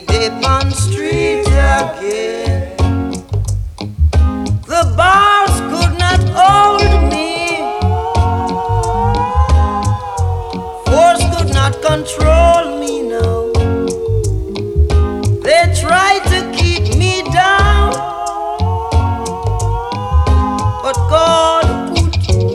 dip on street again. The bars could not hold me, force could not control me now. They tried